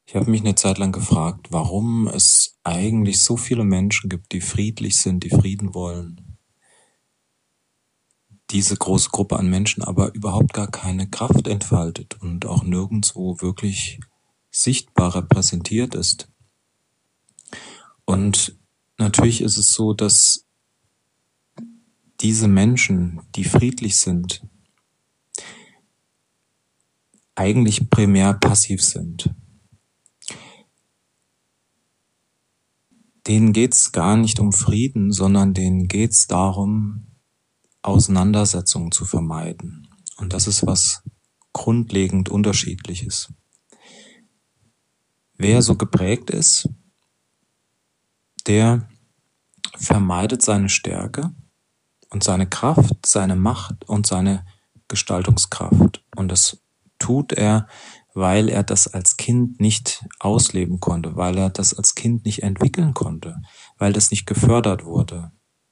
Ich habe mich eine Zeit lang gefragt, warum es eigentlich so viele Menschen gibt, die friedlich sind, die Frieden wollen. Diese große Gruppe an Menschen aber überhaupt gar keine Kraft entfaltet und auch nirgendwo wirklich sichtbar repräsentiert ist. Und natürlich ist es so, dass diese Menschen, die friedlich sind, eigentlich primär passiv sind. Denen geht's gar nicht um Frieden, sondern denen geht's darum, Auseinandersetzungen zu vermeiden. Und das ist was grundlegend Unterschiedliches. Wer so geprägt ist, der vermeidet seine Stärke und seine Kraft, seine Macht und seine Gestaltungskraft. Und das tut er, weil er das als Kind nicht ausleben konnte, weil er das als Kind nicht entwickeln konnte, weil das nicht gefördert wurde.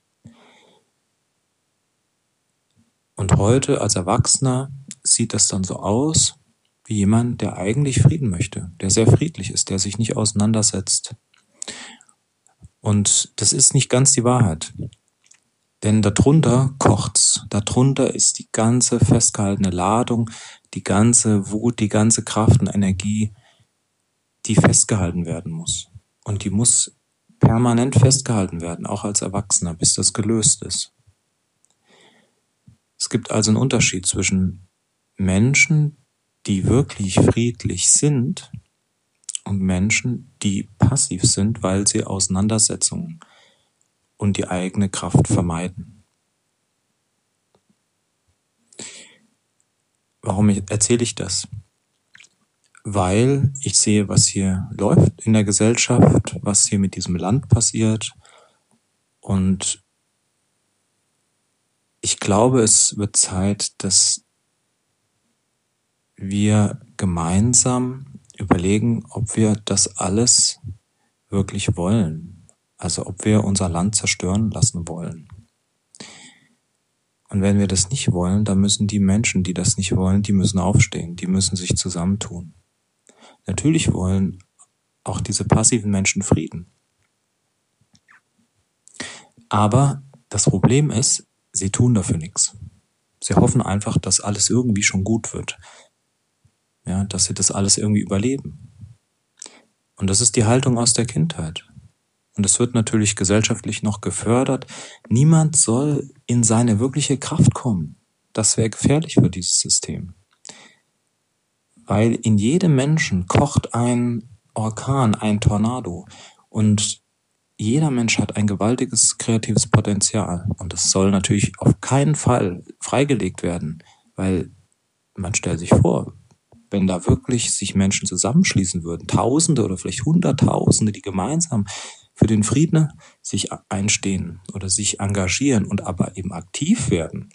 Und heute als Erwachsener sieht das dann so aus, wie jemand, der eigentlich Frieden möchte, der sehr friedlich ist, der sich nicht auseinandersetzt. Und das ist nicht ganz die Wahrheit. Denn darunter kocht's. Darunter ist die ganze festgehaltene Ladung, die ganze Wut, die ganze Kraft und Energie, die festgehalten werden muss. Und die muss permanent festgehalten werden, auch als Erwachsener, bis das gelöst ist. Es gibt also einen Unterschied zwischen Menschen, die wirklich friedlich sind, und Menschen, die passiv sind, weil sie Auseinandersetzungen und die eigene Kraft vermeiden. Warum erzähle ich das? Weil ich sehe, was hier läuft in der Gesellschaft, was hier mit diesem Land passiert. Und ich glaube, es wird Zeit, dass wir gemeinsam überlegen, ob wir das alles wirklich wollen. Also ob wir unser Land zerstören lassen wollen. Und wenn wir das nicht wollen, dann müssen die Menschen, die das nicht wollen, die müssen aufstehen, die müssen sich zusammentun. Natürlich wollen auch diese passiven Menschen Frieden. Aber das Problem ist, sie tun dafür nichts. Sie hoffen einfach, dass alles irgendwie schon gut wird. Ja, dass sie das alles irgendwie überleben. Und das ist die Haltung aus der Kindheit. Und es wird natürlich gesellschaftlich noch gefördert. Niemand soll in seine wirkliche Kraft kommen. Das wäre gefährlich für dieses System. Weil in jedem Menschen kocht ein Orkan, ein Tornado. Und jeder Mensch hat ein gewaltiges kreatives Potenzial. Und das soll natürlich auf keinen Fall freigelegt werden. Weil man stellt sich vor, wenn da wirklich sich Menschen zusammenschließen würden, Tausende oder vielleicht Hunderttausende, die gemeinsam für den Frieden sich einstehen oder sich engagieren und aber eben aktiv werden,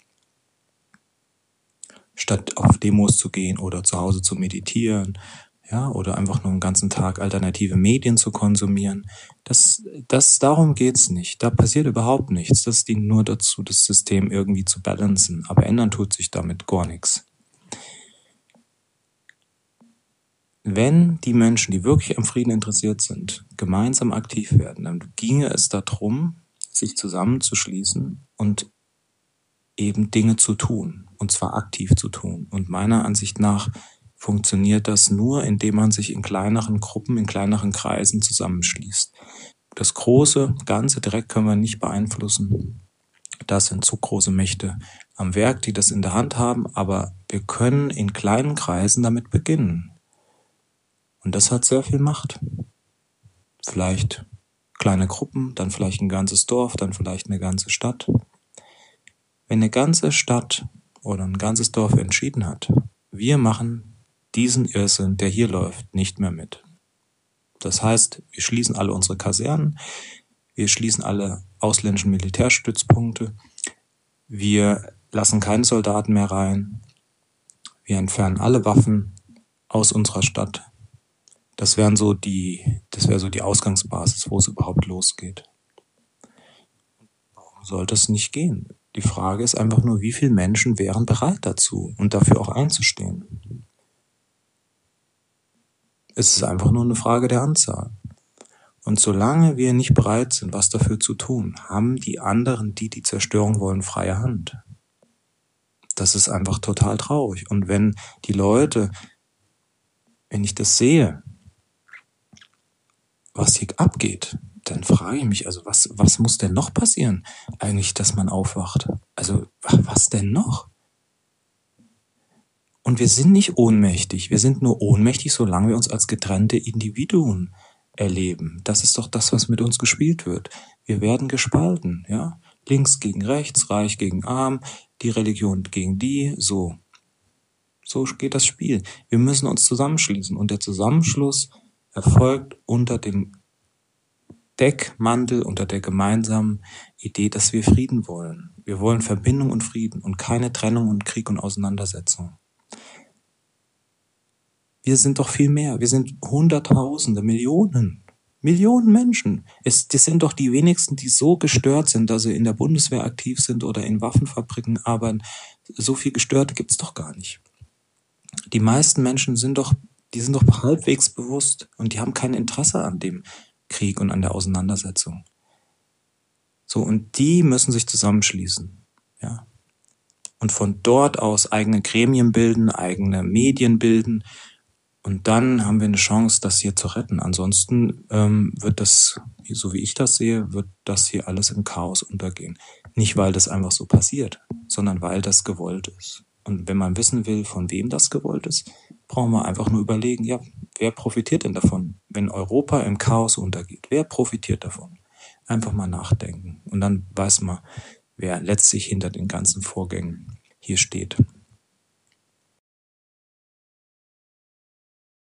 statt auf Demos zu gehen oder zu Hause zu meditieren, ja, oder einfach nur den ganzen Tag alternative Medien zu konsumieren. Darum geht's nicht. Da passiert überhaupt nichts. Das dient nur dazu, das System irgendwie zu balancen. Aber ändern tut sich damit gar nichts. Wenn die Menschen, die wirklich am Frieden interessiert sind, gemeinsam aktiv werden, dann ginge es darum, sich zusammenzuschließen und eben Dinge zu tun, und zwar aktiv zu tun. Und meiner Ansicht nach funktioniert das nur, indem man sich in kleineren Gruppen, in kleineren Kreisen zusammenschließt. Das große Ganze direkt können wir nicht beeinflussen. Da sind zu große Mächte am Werk, die das in der Hand haben, aber wir können in kleinen Kreisen damit beginnen. Und das hat sehr viel Macht. Vielleicht kleine Gruppen, dann vielleicht ein ganzes Dorf, dann vielleicht eine ganze Stadt. Wenn eine ganze Stadt oder ein ganzes Dorf entschieden hat, wir machen diesen Irrsinn, der hier läuft, nicht mehr mit. Das heißt, wir schließen alle unsere Kasernen, wir schließen alle ausländischen Militärstützpunkte, wir lassen keine Soldaten mehr rein, wir entfernen alle Waffen aus unserer Stadt. Das wäre so die Ausgangsbasis, wo es überhaupt losgeht. Warum soll das nicht gehen? Die Frage ist einfach nur, wie viele Menschen wären bereit dazu und dafür auch einzustehen? Es ist einfach nur eine Frage der Anzahl. Und solange wir nicht bereit sind, was dafür zu tun, haben die anderen, die die Zerstörung wollen, freie Hand. Das ist einfach total traurig. Und wenn die Leute, wenn ich das sehe, was hier abgeht, dann frage ich mich, also was muss denn noch passieren eigentlich, dass man aufwacht? Also was denn noch? Und wir sind nicht ohnmächtig. Wir sind nur ohnmächtig, solange wir uns als getrennte Individuen erleben. Das ist doch das, was mit uns gespielt wird. Wir werden gespalten, ja? Links gegen rechts, reich gegen arm, die Religion gegen die, so. So geht das Spiel. Wir müssen uns zusammenschließen und der Zusammenschluss erfolgt unter dem Deckmantel, unter der gemeinsamen Idee, dass wir Frieden wollen. Wir wollen Verbindung und Frieden und keine Trennung und Krieg und Auseinandersetzung. Wir sind doch viel mehr. Wir sind Hunderttausende, Millionen Menschen. Das sind doch die wenigsten, die so gestört sind, dass sie in der Bundeswehr aktiv sind oder in Waffenfabriken arbeiten. So viel Gestörte gibt's doch gar nicht. Die meisten Menschen sind doch halbwegs bewusst und die haben kein Interesse an dem Krieg und an der Auseinandersetzung. So, und die müssen sich zusammenschließen, ja. Und von dort aus eigene Gremien bilden, eigene Medien bilden. Und dann haben wir eine Chance, das hier zu retten. Ansonsten wird das, so wie ich das sehe, wird das hier alles im Chaos untergehen. Nicht, weil das einfach so passiert, sondern weil das gewollt ist. Und wenn man wissen will, von wem das gewollt ist, brauchen wir einfach nur überlegen, ja, wer profitiert denn davon, wenn Europa im Chaos untergeht? Wer profitiert davon? Einfach mal nachdenken. Und dann weiß man, wer letztlich hinter den ganzen Vorgängen hier steht.